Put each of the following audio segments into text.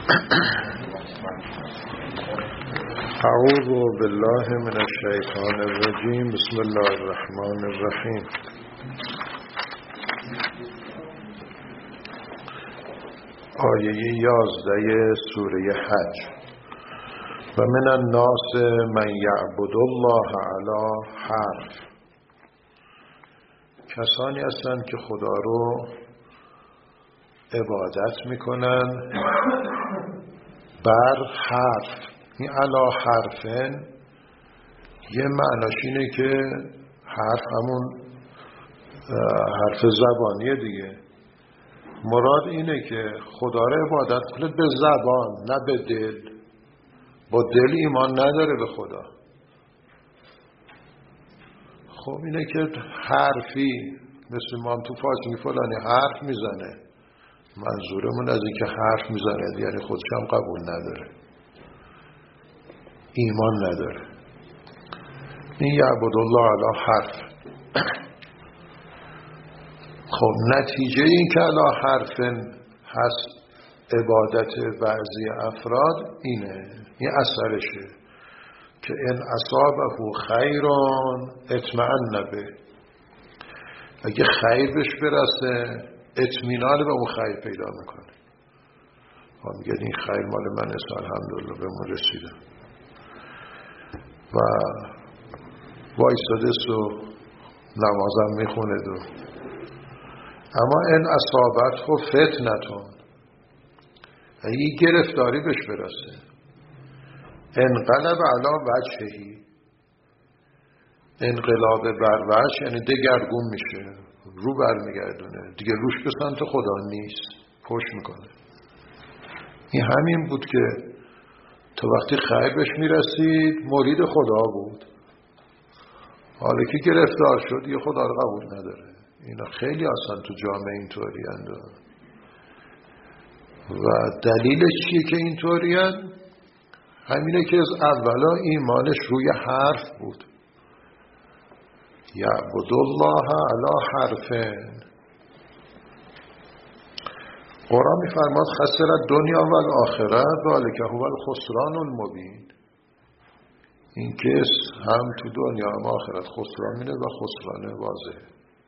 اعوذ بالله من الشیطان الرجیم. بسم الله الرحمن الرحیم. آیه 11 سوره حج. و من الناس من یعبد الله علی حرف. کسانی هستند که خدا رو عبادت میکنن بر حرف. این علی حرفن یه معناش اینه که حرف همون حرف زبانیه دیگه. مراد اینه که خدا رو عبادت کنه به زبان نه به دل. با دل ایمان نداره به خدا. خب اینه که حرفی مثل ما هم تو فارسی فلانی حرف میزنه، منظورمون از این که حرف میزنه یعنی خودش هم قبول نداره، ایمان نداره. این یعبد الله علی حرف. خب نتیجه این که علی حرف هست عبادت بعضی افراد اینه، این اثرشه که ان اصابه خیران اطمئن به. اگه خیر بهش برسه اطمینان به اون خیر پیدا میکنه. میگه این خیر مال من است، الحمدلله به من رسیده و وایساده و نمازم میخونه دو. اما ان اصابت خب فتنتون، اگه گرفتاری بهش برسه انقلب علی وجهی، انقلاب بر وجه یعنی دگرگون میشه، رو برمیگردونه دیگه، روش به سمت خدا نیست، پشت میکنه. این همین بود که تو وقتی خیر بهش میرسید مرید خدا بود، حالا که گرفتار شد یه خدا رو قبول نداره. اینا خیلی اصلا تو جامعه اینطوری هستند و دلیلش چیه که اینطوری هست؟ همینه که از اولا ایمانش روی حرف بود. یعبد الله علی حرفن. قرآن میفرماد خسر الدنیا و الاخره ذلک هو الخسران المبین. این کس هم تو دنیا هم آخرت خسران مینه و خسران واضحه.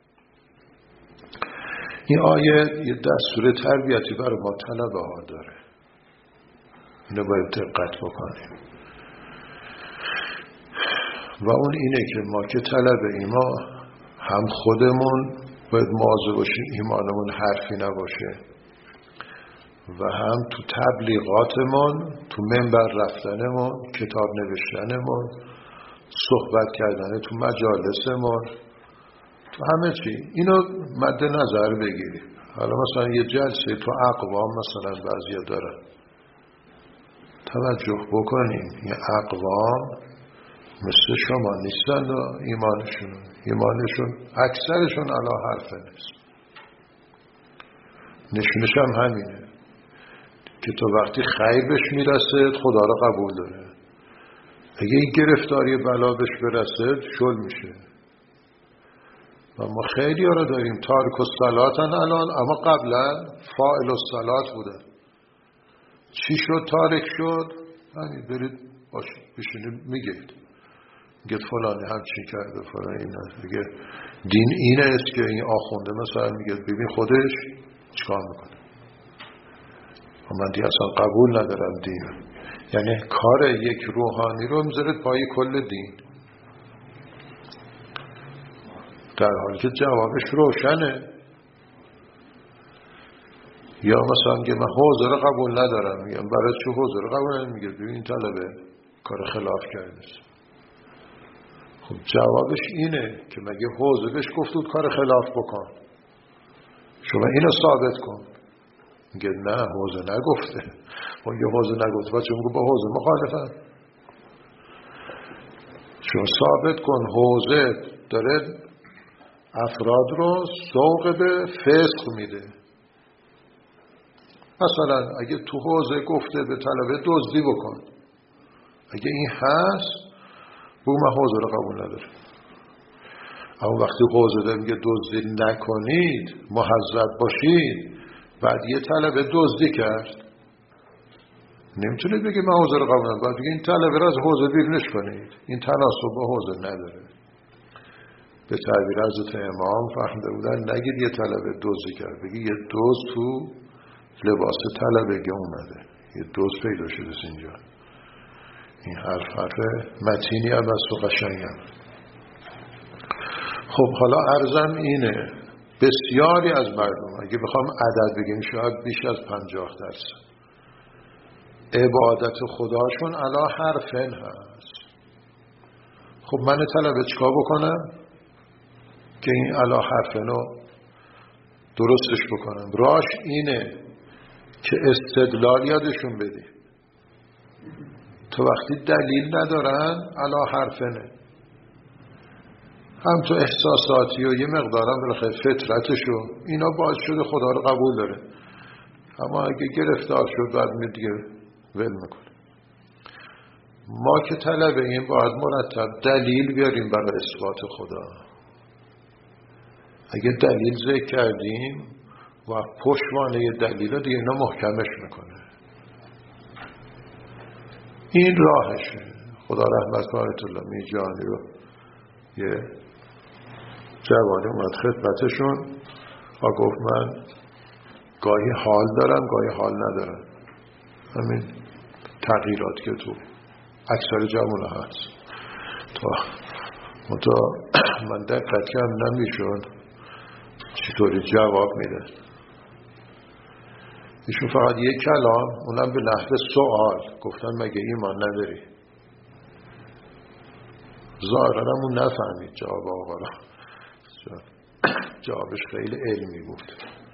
این آیه یه دستور تربیتی برای ما طلبه ها داره، اینو باید دقت بکنیم. و اون اینه که ما که طلبه ایما هم خودمون باید مواظب باشیم ایمانمون حرفی نباشه و هم تو تبلیغاتمون، تو منبر رفتنمون، کتاب نوشتنمون، صحبت کردن تو مجالسمون، تو همه چی اینو مد نظر بگیریم. حالا مثلا یه جلسه تو اقوام مثلا بعضیا دارن، توجه بکنیم این اقوام مثل شما نیستن و ایمانشون اکثرشون علی حرف نیست. نشونش هم همینه که تو وقتی خیر بهش میرسه خدا رو قبول داره، اگه این گرفتاری بلا بهش برسه شل میشه. و ما خیلی ها رو داریم تارک الصلاتن الان، اما قبلا فاعل الصلات بودن. چی شد تارک شد؟ همین برید بشینید میگید فلانی هم چی کرده فلانی اینه دیگه. دین اینه است که این آخونده مثلا میگه ببین خودش چیکار میکنه و من دیگه اصلا قبول ندارم دین. یعنی کار یک روحانی رو میذاره پای کل دین، در حالی که جوابش روشنه. یا مثلا که من حوزه رو قبول ندارم، میگم برای چه حوزه رو قبول ندارم؟ میگه ببین این طلبه کار خلاف کرده. خب جوابش اینه که مگه حوزه بهش گفتود کار خلاف بکن، شما اینو ثابت کن. میگه نه حوزه نگفته. اون یه حوزه نگفته بچه میگه با حوزه مخالفم. شما ثابت کن حوزه داره افراد رو سوق به فسق میده. مثلا اگه تو حوزه گفته به طلبه دزدی بکن، اگه این هست بگو من حوزه رو قبول ندارم. اما وقتی حوزه داره میگه دزدی نکنید، مهذب باشید، بعد یه طلبه دزدی کرد، نمیتونید بگید من حوزه رو قبول ندارم، باید بگید این طلبه رو از حوزه بیرونش کنید، این تناسب با حوزه نداره. به تعبیر حضرت امام فهمیده بودن نگید یه طلبه دزدی کرد، بگید یه دزد تو لباس طلبگی اومده، یه دزد پیدا شده اینجا. این حرف متینی هم از و قشنگی هم. خب حالا عرضم اینه، بسیاری از مردم اگه بخوام عدد بگیم شاید بیش از 50% عبادت خداشون علا حرفن هست. خب من طلبه چیکار بکنم که این علا حرفن رو درستش بکنم؟ راش اینه که استدلال یادشون بدی. تو وقتی دلیل ندارن علا حرفنه، هم تو احساساتی و یه مقدارم بالاخره فطرتشو اینا باعث شده خدا رو قبول داره، اما اگه گرفتار شد بعد می دیگه ول میکنه. ما که طلبه این باید مرتب دلیل بیاریم برای اثبات خدا. اگه دلیل ذکر کردیم و پشتوانه دلیل رو دیگه اینا محکمش میکنه. این راهشه. خدا رحمت کنه آیت الله میرجانی رو یه جوانی اومد خدمتشون و گفت من گاهی حال دارم گاهی حال ندارم، همین تغییرات که تو اکثر جوان هست. تا من دقت کردم نمیشون چطوری جواب میده. ایشون فقط یک کلام، اونم به نحو سوال گفتن مگه ایمان نداری؟ ظاهرا اون نفهمید جواب آقا را، جوابش خیلی علمی بود.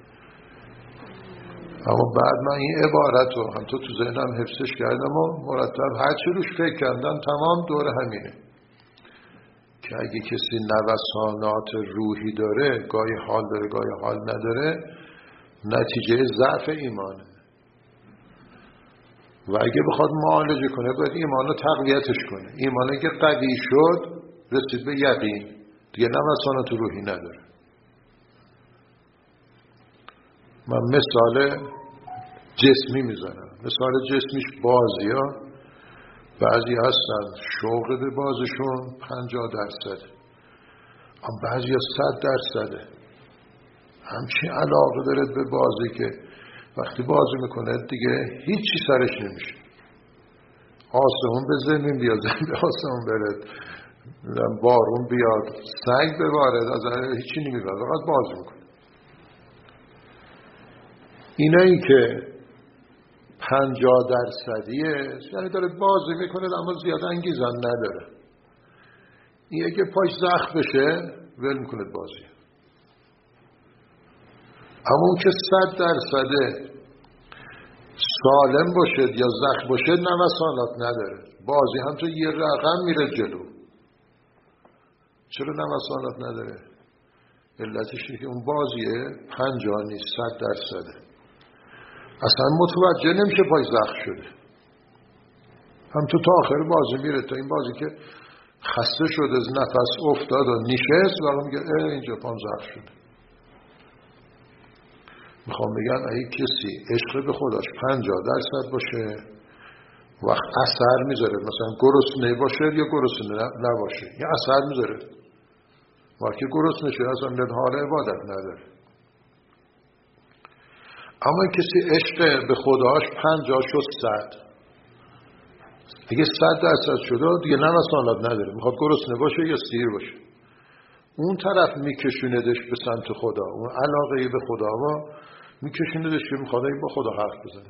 اما بعد من این عبارت رو هم تو ذهنم حفظش کردم و مرتب هر چی روش فکر کردم تمام دور همینه که اگه کسی نوسانات روحی داره، گاهی حال داره گاهی حال نداره، نتیجه ضعف ایمانه و اگه بخواد معالجه کنه باید ایمان رو تقویتش کنه. ایمانه که قوی شد رسید به یقین، دیگه نوسانات روحی نداره. من مثال جسمی میزنم. مثال جسمیش بازی ها، بعضی هستن شوق به بازشون 50%، اما بعضی ها 100%. همچین علاقه دارد به بازی که وقتی بازی میکنه دیگه هیچی سرش نمیشه. آسمون به زمین بیاد، زمین به آسمون برد، بارون بیاد، سنگ ببارد، از هیچی نمیبرد، فقط بازی میکنه. اینایی که 50%یه یعنی داره بازی میکنه اما زیاد انگیزه نداره. این اگه پاش زخم بشه ول میکنه بازی. اما اون که 100% سالم باشه یا زخم باشه نوسانات نداره. بازی هم تو یه رقم میره جلو. چرا نوسانات نداره؟ علتش اینه که اون بازیه 50 نیست 100%. اصلا متوجه نمیشه پای زخم شده. هم تو تا آخر بازی میره تا این بازی که خسته شده از نفس افتاد و نشست و میگه اینجا پام زخم شده. میخوام بگم اگه کسی عشق به خودش 50% باشه وقت اثر میذاره، مثلا گرسنه باشه یا گرسنه نباشه یه اثر میذاره. وقتی گرسنه شده اصلا حال عبادت نداره. اما کسی عشق به خداش 50 شد 100، اگه 100% شده دیگه نوسانات نداره، میخواد گرسنه باشه یا سیر باشه. اون طرف میکشوندش به سمت خدا، اون علاقه به خدا و میکشوندش که میخواد با خدا حرف بزنه.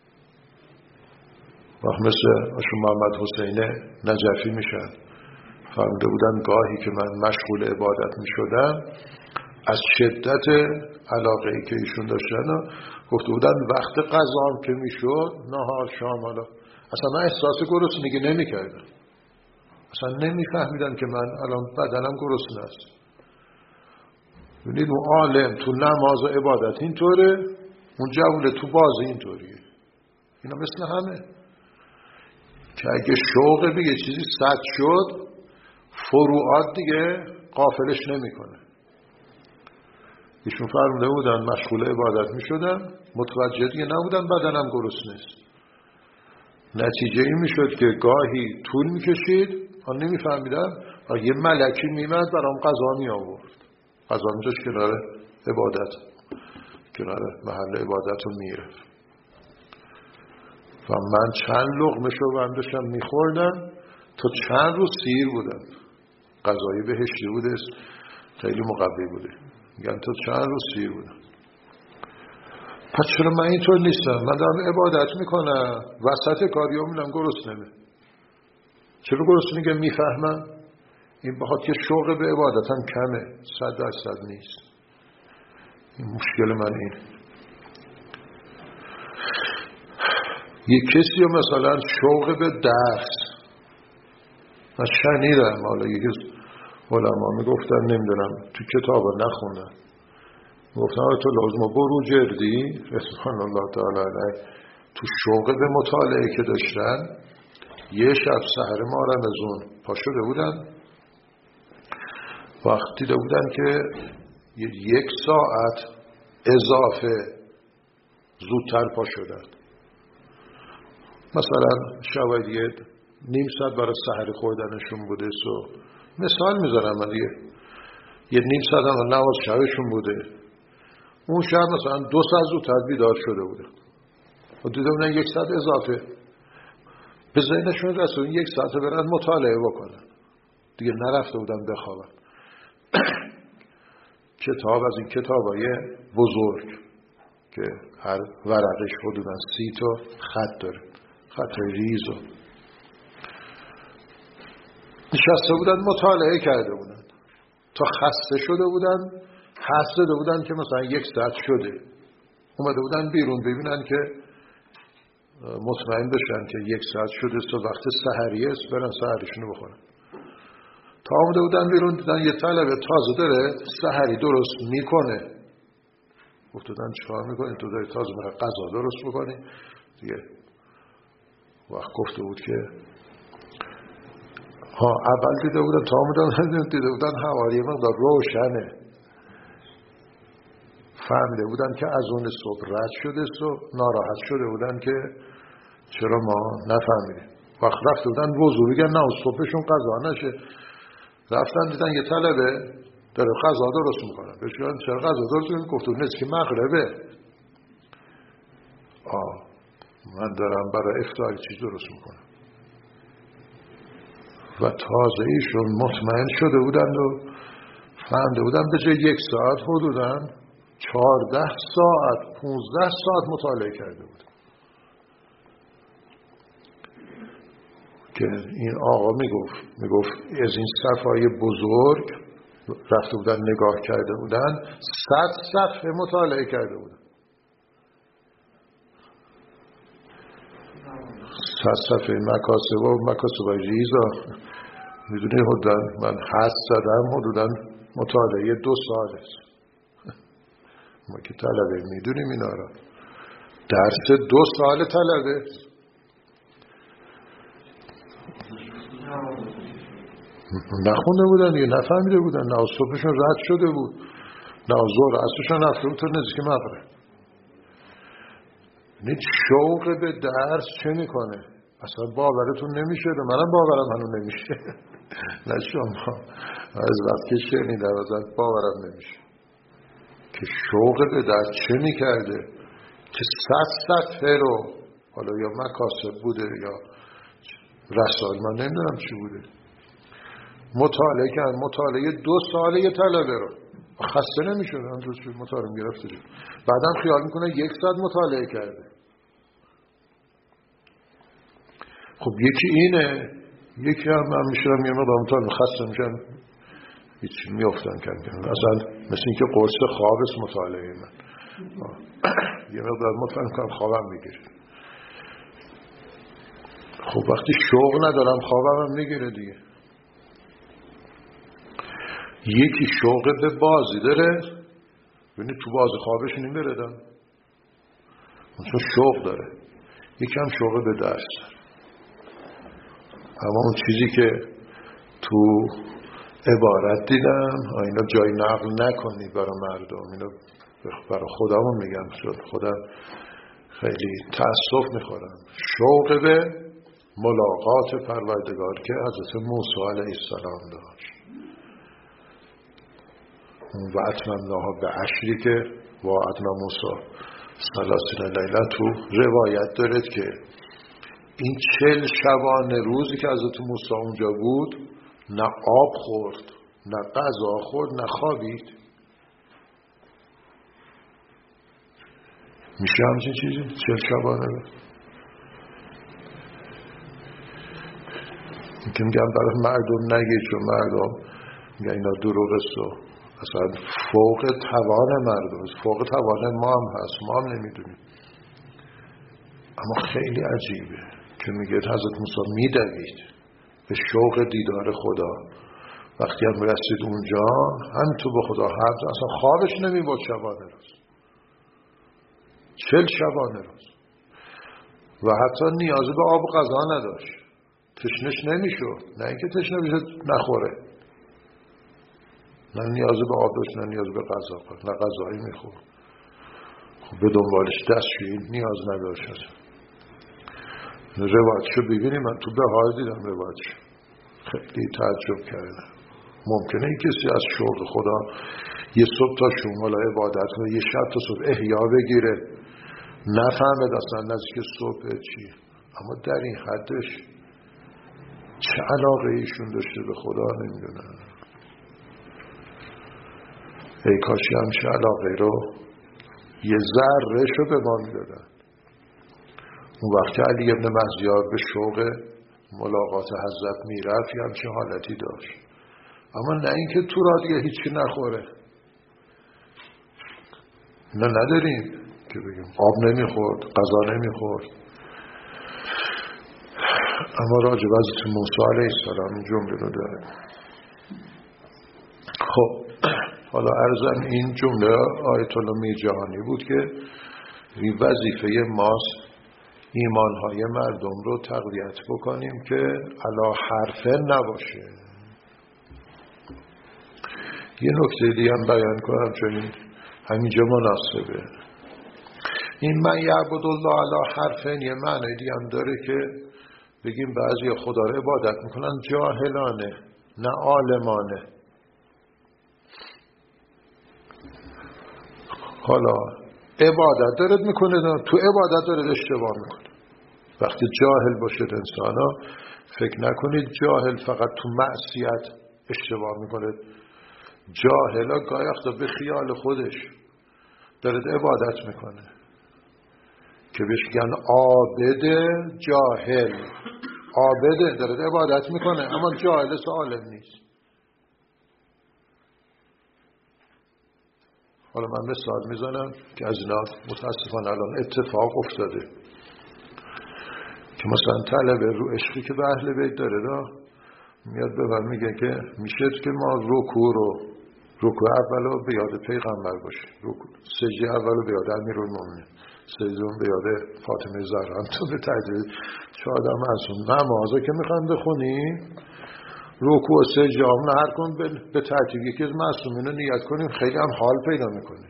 وقت مثل اشون محمد حسین نجفی میشن، فهمده بودن گاهی که من مشغول عبادت میشدم از شدت علاقه ای که ایشون داشتن گفته بودن وقت غذا که میشد نهار شام حالا اصلا من احساس گرسنگی نمیکردم، اصلا نمیفهمیدم که من الان بدنم گرسنه است. ببینید اون عالم تو نماز و عبادت اینطوره، اون جوونه تو بازی اینطوریه. اینا مثل همه که اگه شوق به یه چیزی 100 شد فروعات دیگه غافلش نمیکنه. ایشون فرموده بودن مشغول عبادت می شدم، متوجه دیگه نبودن بدنم گرسنه است. نتیجه این میشد که گاهی طول میکشید، من نمیفهمیدم، یه ملکی میمد برام غذا می آورد، غذا میذاشت کنار عبادت، کنار محل عبادت رو میرفت و من چند لقمه‌شو من داشتم میخوردم تا چند روز سیر بودم. غذای بهشتی بوده، خیلی مقوی بوده، میگن تا چند روز سیر بودم. پس چرا من اینطور نیستم؟ من دارم عبادت میکنم، وسط کاری میرم گرسنمه. چرا گرسنه؟ میگم میفهمم این بخاطر که شوق به عبادتم کمه، 100% نیست. این مشکل من اینه. یک کسی رو مثلا شوق به درس، من شنیدم، حالا یکی از علما میگفتن، نمیدونم تو کتابا نخوندم، گفتن تو لازم برو جردی رضوان الله تعالی علیه تو شوق به مطالعه که داشتن، یه شب سحر ما رمضان پا شده بودن، وقتی دیده بودن که 1 ساعت اضافه زودتر پا شدن. مثلا شاید نیم ساعت برای سحر خوردنشون بوده، مثال میذارم من دیگه، نیم ساعت هم نماز شبشون بوده، اون شب مثلا 2 ساعت زودتر بیدار شده بوده و دیده بودن 1 ساعت اضافه، به ذهنشون رسید 1 ساعت برن مطالعه بکنن، دیگه نرفته بودن بخوابن. کتاب از این کتابای بزرگ که هر ورقش حدوداً 30 تا خط داره، خطای ریز، نشسته بودن مطالعه کرده بودن تا خسته شده بودن، حس زده بودن که مثلا 1 ساعت شده، اومده بودن بیرون ببینن که مطمئن بشن که 1 ساعت شده، وقت سحریه است، برن سحریشونو بخورن. تا آمده بودن بیرون دیدن یه طلبه تازه داره سحری درست میکنه. گفتن چیکار میکنی؟ تو داری تازه برای غذا درست میکنی دیگه. وقت گفته بود که اول دیده بودن، تا آمدن دیده بودن حوالی مقدار روشنه، فهمیده بودن که از اون صبح رد شده، ناراحت شده بودن که چرا ما نفهمیدیم. وقت رفته بودن وضو بگن نه صبحشون غذا نشه، رفتن دیدن یه طلبه داره غذا درست میکنه، بهشون چرا غذا درست میکنه؟ گفتن نیست که مغربه. من دارم برای افطار چیز درست میکنم. و تازه ایشون مطمئن شده بودند و فهمده بودن به جای 1 ساعت حدوداً 14 ساعت 15 ساعت مطالعه کرده بود. که این آقا میگفت از این صفحای بزرگ رفته بودن نگاه کرده بودن، 100 صفحه مطالعه کرده بودن، 100 صفحه مکاسب ریزا. میدونی حدوداً من حد زدم حدوداً مطالعه 2 سال است. ما که طلبه میدونیم اینا را، درس 2 سال طلبه. نخونده بودن یا نفهمیده بودن، نه صبحشون رد شده بود، نه ظهر عصرشون رفته بود تا نزدیک مغرب. این شوق به درس چه میکنه؟ اصلا باورتون نمیشه، منم باورم هنوز نمیشه. نه شما از وقت که شنیدم ازت باورم نمیشه که شوق به درس چه میکرده که 100 صفحه رو، حالا یا مکاسب بوده یا رسائل، من نمیدونم چی بوده، مطالعه کرد. مطالعه 2 ساله یه طلبه رو خسته نمیشه، همونجور که مطالعه گرفته شد، بعدم خیال میکنه 1 ساعت مطالعه کرده. خب یکی اینه، یکی هم من میشونم یه مقدار مطالعه خسته میشم، هیچی میافتن کردن، اصلا مثل این که قرص خواب است مطالعه من. یه مقدار مطمئن کنم خوابم میگیره. خب وقتی شوق ندارم خوابم هم میگیره دیگه. یکی شوق به بازی داره، ببینید تو بازی خوابش نمیره دم، چون شوق داره. یکی هم شوق به درس داره. اما اون چیزی که تو عبارت دیدم، اینا جای نقل نکنید برای مردم، اینا برای خودمون میگم، چون خودم خیلی تأسف میخورم. شوق به ملاقات پروردگار که حضرت موسی علیه السلام داشت. و اتممناها به عشری که وعدنا موسی 30 لیله تو روایت دارد که این 40 شبانه روزی که حضرت موسی اونجا بود نه آب خورد، نه غذا خورد، نه خوابید. میشه همچین چیزی؟ 40 شبانه روز که میگم برای مردم نگید، چون مردم میگن اینا دروغ است و اصلا فوق توان مردم است، فوق توان ما هم هست، ما هم نمیدونیم. اما خیلی عجیبه که میگه حضرت موسی میدوید به شوق دیدار خدا. وقتی هم رسید اونجا هم تو به خدا حرف، اصلا خوابش نمیبود شبانه روز، 40 شبانه روز. و حتی نیازی به آب و غذا نداشت، تشنش نمیشد. نه اینکه تشنه بشه نخوره، نه نیازی به آب داشت، نه نیازی به غذا، نه غذایی میخورد. خب به دنبالش دستشویی نیاز نداشت. روایتشو ببینیم، من تو بهار دیدم روایتشو، خیلی تعجب کردم. ممکنه این کسی از شوق خدا یه صبح تا شمال عبادت کنه، یه شب تا صبح احیا بگیره، نفهمه اصلا نزدیک صبح چی، اما در این حدش چه علاقه ایشون داشته به خدا نمیدونم. ای کاشی همشه علاقه رو یه ذره شو به ما میدادن. اون وقت علی ابن مهدیار به شوق ملاقات حضرت میرفت یه همچه حالتی داشت. اما نه اینکه تو را دیگه هیچی نخوره، نه نداریم که بگیم آب نمیخورد، غذا نمیخورد. اما راجع به حضرت موسی علیه السلام این جمله رو داره. خب حالا عرضم این جمله آیت الله میرجهانی بود که وظیفه ماست ایمانهای مردم رو تقویت بکنیم که علی حرفه نباشه. یه نکته دیگه هم بیان کنم چون همینجا مناسبه. این من یعبد الله علی حرفه یه معنی دیگه هم داره که بگیم بعضی خدا رو عبادت میکنن جاهلانه نه عالمانه. حالا عبادت دارد میکنه، تو عبادت دارد اشتباه میکنه. وقتی جاهل باشد انسانا، فکر نکنید جاهل فقط تو معصیت اشتباه میکنه. جاهلا گاهی وقتا به خیال خودش دارد عبادت میکنه که بهش میگن عابد جاهل. عابد دارد عبادت میکنه اما جاهل عالم نیست. حالا من مثال میزنم که از اینا متاسفانه الان اتفاق افتاده که مثلا طلبه رو عشقی که به اهل بیت داره میاد به من میگه که میشه که ما رکوع اولو به یاد پیغمبر باشه، سجده اولو به یاد امیرالمومنین، سجده به یاد فاطمه زهرا. تو به تدریج چه آدم معصوم نمازا که میخوام بخونیم رکوع و سجده همون هر کن به ترتیب یکی از معصومین رو نیت کنیم، خیلی هم حال پیدا میکنه.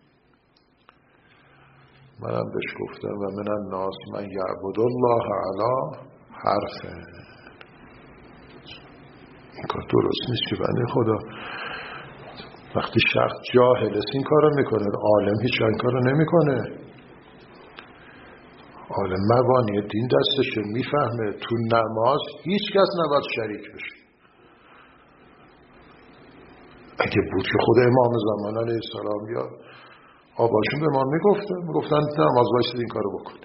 منم بهش گفتم و من الناس من یعبد الله علی حرفه. این کار درست نیست که بنده خدا وقتی شخص جاهل است این کار رو میکنه، عالم هیچ این کار رو نمیکنه. عالم مبانی دین دستشه، میفهمه تو نماز هیچ کس نباید شریک بشه. اگه بود که خود امام زمان علیه السلام یا آباشون به ما میگفتن نماز بایستید این کارو بکنید.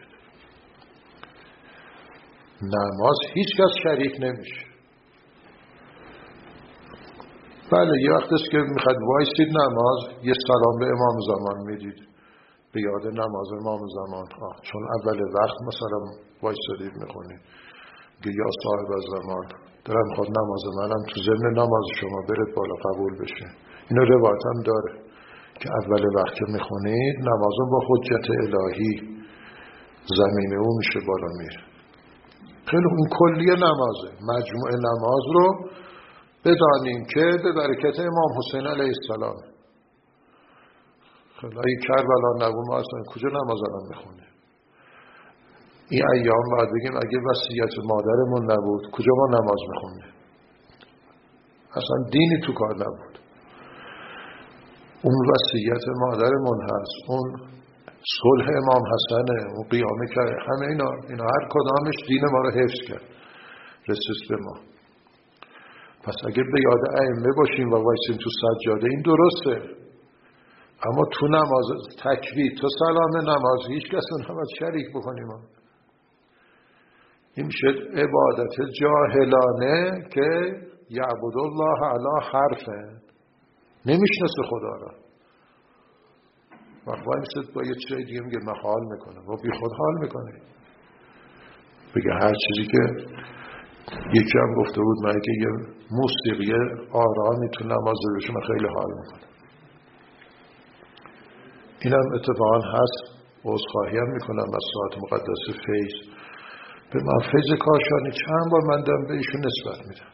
نماز هیچ کس شریک نمیشه. بله یه وقت است که میخواد وایستید نماز یه سلام به امام زمان میدید به یاد نماز امام زمان چون اول وقت مثلا وایستید میخونید که یا صاحب زمان دارم خود نماز منم تو ضمن نماز شما برد بالا قبول بشه. اینو روایت هم داره که اول وقت که میخونید نمازم با حجت الهی زمینه او میشه بالا میره. خیلی این کلیه نمازه، مجموع نماز رو بدانیم که به برکت امام حسین علیه السلام. خیلی کربلا نبود ما اصلا کجا نماز الان میخونه. این ایام باید بگیم اگه وصیت مادرمون نبود کجا ما نماز میخوندیم؟ اصلا دینی تو کار نبود. اون وصیت مادرمون هست، اون صلح امام حسنه، اون قیامه که همه اینا هر کدامش دین ما رو حفظ کرد، رسید به ما. پس اگه به یاد ائمه باشیم و وایسیم تو سجاده این درسته، اما تو نماز تکبیر تا سلام نماز هیچ کس رو نباید شریک بکنیم. این میشه عبادت جاهلانه که یعبد الله علی حرفه، نمیشناسه خدا را. وقت وایسید با یه چیزی دیگه میگه من حال میکنم و بی خود حال میکنه، بگه هر چیزی که یکی هم گفته بود من که یه موسیقی آرامی تو نماز بشه من خیلی حال میکنم. اینم اتفاقا هست. عذرخواهی هم میکنم از ساعت مقدس فیض. به من فیض کاشانی چند بار من دارم به ایشون نسبت میدم.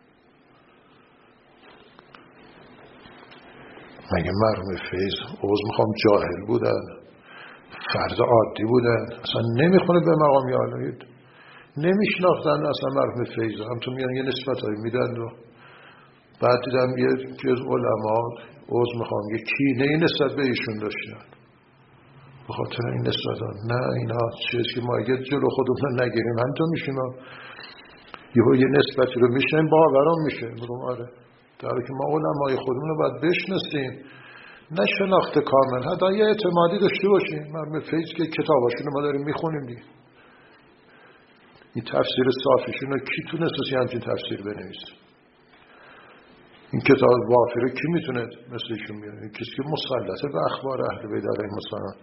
مگه مرحوم فیض عذر میخوام جاهل بودن، فرد عادی بودن، اصلا نمیخونه به مقامی عالی، نمیشناختن اصلا مرحوم فیض. همتون میان یه نسبت هایی میدن و بعد دیدم یه جز علما عذر میخوام یه کینه نسبت به ایشون داشتن به خاطر این نسبت ها. نه اینا چیزی که ما اگه جلو خودمون نگیریم همینطور میشیم یه نسبتی رو میشنیم باورم میشه. بگم آره، در حالی که ما علمای خودمون رو باید بشناسیم، نه شناخت کامل، حتی یه اعتمادی داشته باشیم. مرحوم فیض که کتاباشون رو ما داریم میخونیم دیگه، این تفسیر صافیشون رو کی تونست همچین تفسیر بنویسه؟ این کتاب وافی رو کی میتونه مثل ایشون بیاره؟ کسی که مسلطه به اخبار اهل بیت علیهم السلام.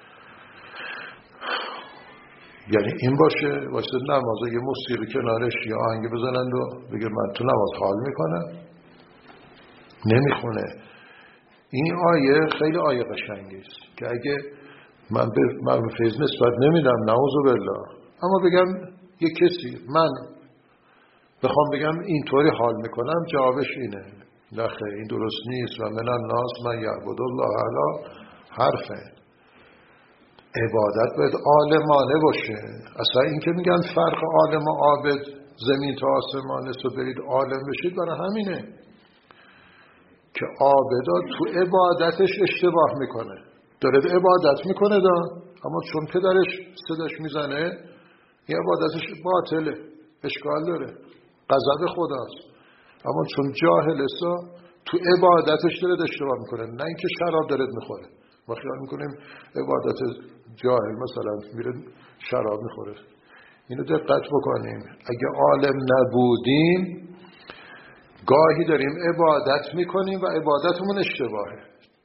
یعنی این باشه واسه نماز یه موسیقی کنارش یا آهنگ بزنند و بگه من تو نماز حال میکنم، نمیخونه. این آیه خیلی آیه قشنگی است که اگه من به مرحوم فیض نسبت نمیدم نعوذ بالله، اما بگم یه کسی من بخوام بگم اینطوری حال میکنم، جوابش اینه نه خیر این درست نیست. و من الناس من یعبد الله علی حرفه. عبادت باید عالمانه باشه. اصلا این که میگن فرق عالم و عابد زمین تا آسمان است و برید عالم بشید، برای همینه که عابدا تو عبادتش اشتباه میکنه، داره عبادت میکنه اما چون پدرش صداش میزنه این عبادتش باطله، اشکال داره، غضب خداست. اما چون جاهل است تو عبادتش داره اشتباه میکنه، نه اینکه شراب داره میخوره. ما خیال میکنیم عبادت جاهل مثلا میره شراب میخوره. اینو دقت بکنیم. اگه عالم نبودیم گاهی داریم عبادت میکنیم و عبادتمون اشتباهه.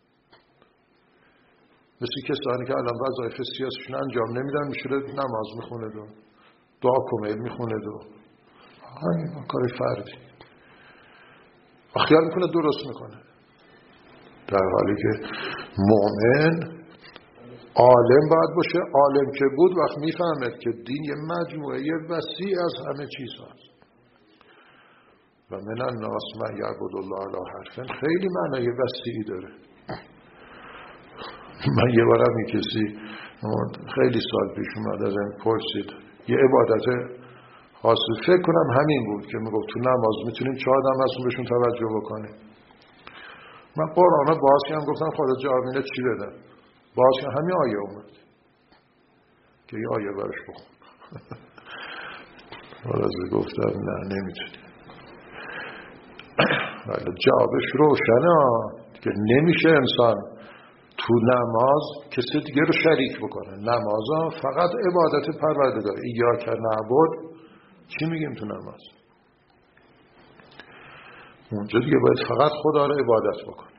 مثل کسانی که الان وظایف سیاسیشون انجام نمیدن، میشه نماز میخونه و دعا کمیل میخونه و این کار فردی خیال میکنه درست میکنه، در حالی که مؤمن عالم باید باشه. عالم که بود وقت میفهمد که دین یه مجموعه وسیع از همه چیز هست. و من الناس من یعبد الله علی حرفن خیلی معنای وسیعی داره. من یه بارم این کسی خیلی سال پیش اومد ازم پرسید یه عبادت حاصل، فکر کنم همین بود که میگفت تو نماز میتونیم 4 آدم هستون بهشون توجه بکنیم. من قرآن باز کردم گفتم خدا جواب اینه چی بدم؟ باز کردم همین آیه اومد که یه آیه برش بخون. رازی گفتم نه نمیتونیم. ولی جوابش روشنه که نمیشه انسان تو نماز کسی دیگه رو شریک بکنه. نماز فقط عبادت پروردگار. ایاک نعبد چی میگیم تو نماز؟ اونجا دیگه باید فقط خدا رو عبادت بکنیم.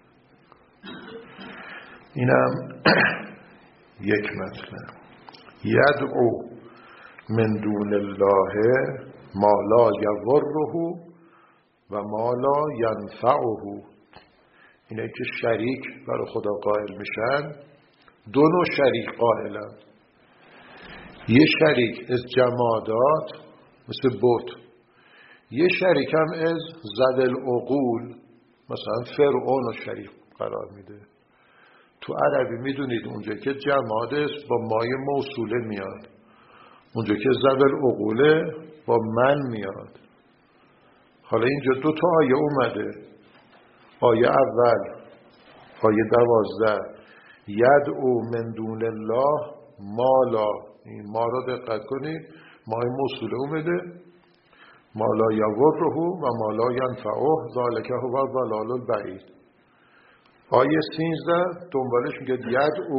اینم یک مطلب. یدعو من دون الله ما لا یضره و ما لا ینفعه. اینه که شریک برای خدا قائل میشن. 2 نوع شریک قائلن. یه شریک از جمادات مثل بت، یه شریک هم از ذوی العقول مثلا فرعون و شریک قرار میده. تو عربی میدونید اونجا که جماد است با مای موصوله میاد، اونجا که زبل عقوله با من میاد. حالا اینجا 2 تا آیه اومده. آیه اول آیه 12 یدعو من دون الله ما لا، این ما را دقت کنید، ما این موصوله اومده، ما لا یضره و ما لا ینفعه ذلک هو الضلال البعید. آیه 13 دنبالش میگه یدعو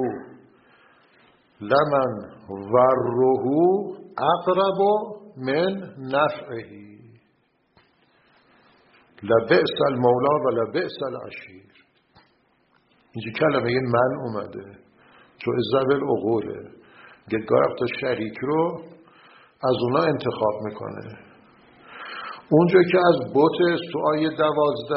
لمن ضره اقرب من نفعه لبئس المولا و لبئس العشیر. اینجا کلمه من اومده چون ذوی العقوله، گاه تا شریک رو از اونا انتخاب میکنه. اونجا که از بت تو آیه 12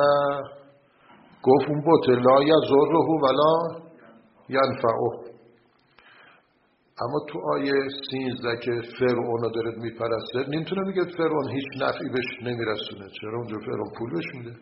گفت اون بت لا یضره ولا ینفعه، اما تو آیه 13 که فرعون رو داره میپرسته نمیتونه میگه فرعون هیچ نفعی بهش نمیرسونه. چرا؟ اونجا فرعون پول بهش میده.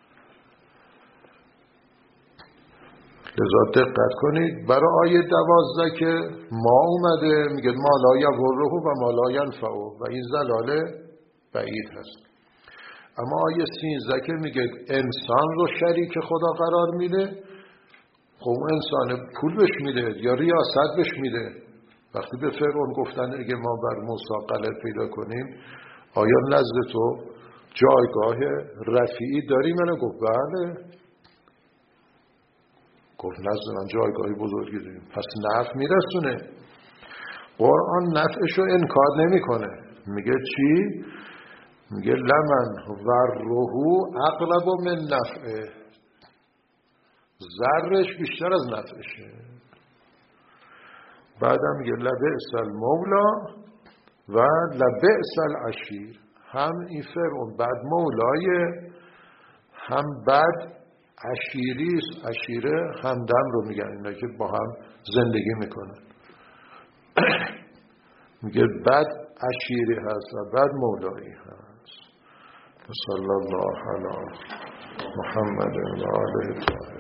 لذا دقت کنید برای آیه 12 که ما اومده میگه ما لا یضره و ما لا ینفعه و این ضلال بعید هست. اما آیه 13 که میگه انسان رو شریک خدا قرار میده، خب انسان پول بهش میده یا ریاست بهش میده. وقتی به فرعون گفتن اگه ما بر موسی غلط پیدا کنیم آیا نزد تو جایگاه رفیعی داری؟ من گفت بله. گفت نزد من جایگاهی بزرگی داریم. پس نفع میرسونه. قرآن نفعشو انکار نمیکنه. میگه چی؟ میگه لمن ضره اقرب من نفعه، ضررش بیشتر از نفعشه. بعدم میگه لبئس المولا و لبئس العشیر. هم این فرعون بعد مولای، هم بعد عشیریست. عشیره همدم رو میگن، اینا که با هم زندگی میکنن. میگه بعد عشیری هست و بعد مولایی هست. صلی الله علی محمد و آله الطاهرین.